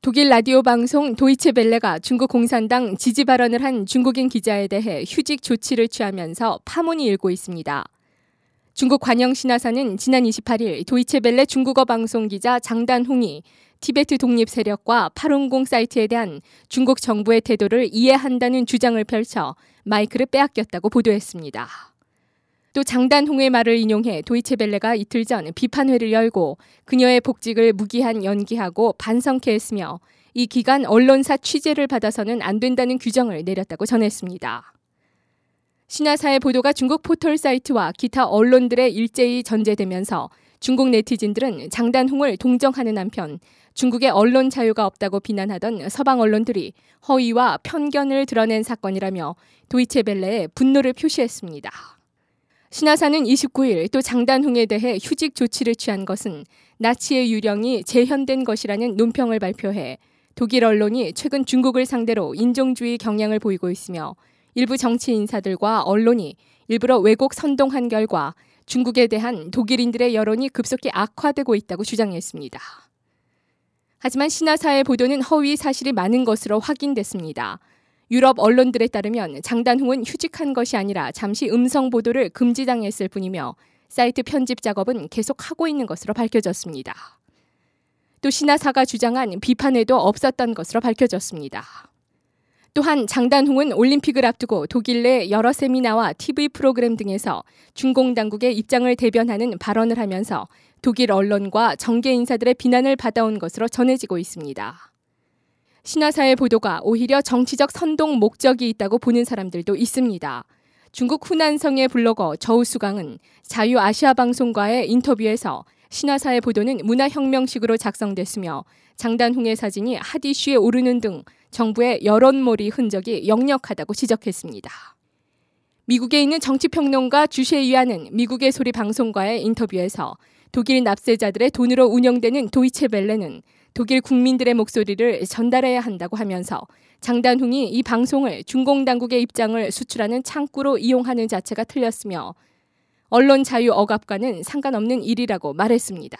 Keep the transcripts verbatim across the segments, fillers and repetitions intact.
독일 라디오 방송 도이체벨레가 중국 공산당 지지 발언을 한 중국인 기자에 대해 휴직 조치를 취하면서 파문이 일고 있습니다. 중국 관영신화사는 지난 이십팔 일 도이체벨레 중국어 방송 기자 장단홍이 티베트 독립 세력과 팔백십 사이트에 대한 중국 정부의 태도를 이해한다는 주장을 펼쳐 마이크를 빼앗겼다고 보도했습니다. 또 장단홍의 말을 인용해 도이체벨레가 이틀 전 비판회를 열고 그녀의 복직을 무기한 연기하고 반성케 했으며 이 기간 언론사 취재를 받아서는 안 된다는 규정을 내렸다고 전했습니다. 신화사의 보도가 중국 포털 사이트와 기타 언론들에 일제히 전제되면서 중국 네티즌들은 장단홍을 동정하는 한편 중국의 언론 자유가 없다고 비난하던 서방 언론들이 허위와 편견을 드러낸 사건이라며 도이체벨레에 분노를 표시했습니다. 신화사는 이십구 일 또 장단홍에 대해 휴직 조치를 취한 것은 나치의 유령이 재현된 것이라는 논평을 발표해 독일 언론이 최근 중국을 상대로 인종주의 경향을 보이고 있으며 일부 정치 인사들과 언론이 일부러 왜곡 선동한 결과 중국에 대한 독일인들의 여론이 급속히 악화되고 있다고 주장했습니다. 하지만 신화사의 보도는 허위 사실이 많은 것으로 확인됐습니다. 유럽 언론들에 따르면 장단홍은 휴직한 것이 아니라 잠시 음성 보도를 금지당했을 뿐이며 사이트 편집 작업은 계속하고 있는 것으로 밝혀졌습니다. 또 신화사가 주장한 비판회도 없었던 것으로 밝혀졌습니다. 또한 장단홍은 올림픽을 앞두고 독일 내 여러 세미나와 티비 프로그램 등에서 중공 당국의 입장을 대변하는 발언을 하면서 독일 언론과 정계 인사들의 비난을 받아온 것으로 전해지고 있습니다. 신화사의 보도가 오히려 정치적 선동 목적이 있다고 보는 사람들도 있습니다. 중국 후난성의 블로거 저우수강은 자유아시아방송과의 인터뷰에서 신화사의 보도는 문화혁명식으로 작성됐으며 장단홍의 사진이 핫 이슈에 오르는 등 정부의 여론몰이 흔적이 역력하다고 지적했습니다. 미국에 있는 정치평론가 주셰이안은 미국의 소리 방송과의 인터뷰에서 독일 납세자들의 돈으로 운영되는 도이체벨레는 독일 국민들의 목소리를 전달해야 한다고 하면서 장단홍이 이 방송을 중공 당국의 입장을 수출하는 창구로 이용하는 자체가 틀렸으며 언론 자유 억압과는 상관없는 일이라고 말했습니다.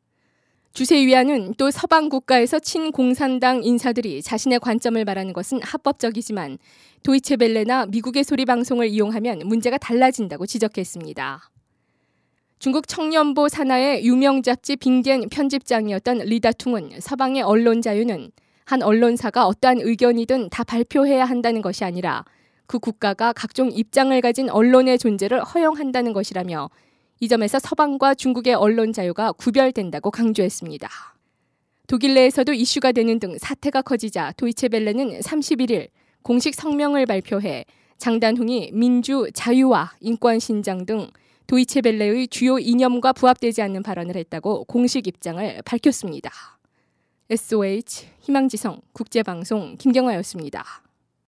주세위안은 또 서방 국가에서 친공산당 인사들이 자신의 관점을 말하는 것은 합법적이지만 도이체벨레나 미국의 소리 방송을 이용하면 문제가 달라진다고 지적했습니다. 중국 청년보 산하의 유명 잡지 빙디엔 편집장이었던 리다퉁은 서방의 언론 자유는 한 언론사가 어떠한 의견이든 다 발표해야 한다는 것이 아니라 그 국가가 각종 입장을 가진 언론의 존재를 허용한다는 것이라며 이 점에서 서방과 중국의 언론 자유가 구별된다고 강조했습니다. 독일 내에서도 이슈가 되는 등 사태가 커지자 도이체벨레는 삼십일 일 공식 성명을 발표해 장단홍이 민주, 자유와 인권 신장 등 도이체벨레의 주요 이념과 부합되지 않는 발언을 했다고 공식 입장을 밝혔습니다. 에스오에이치 희망지성 국제방송 김경화였습니다.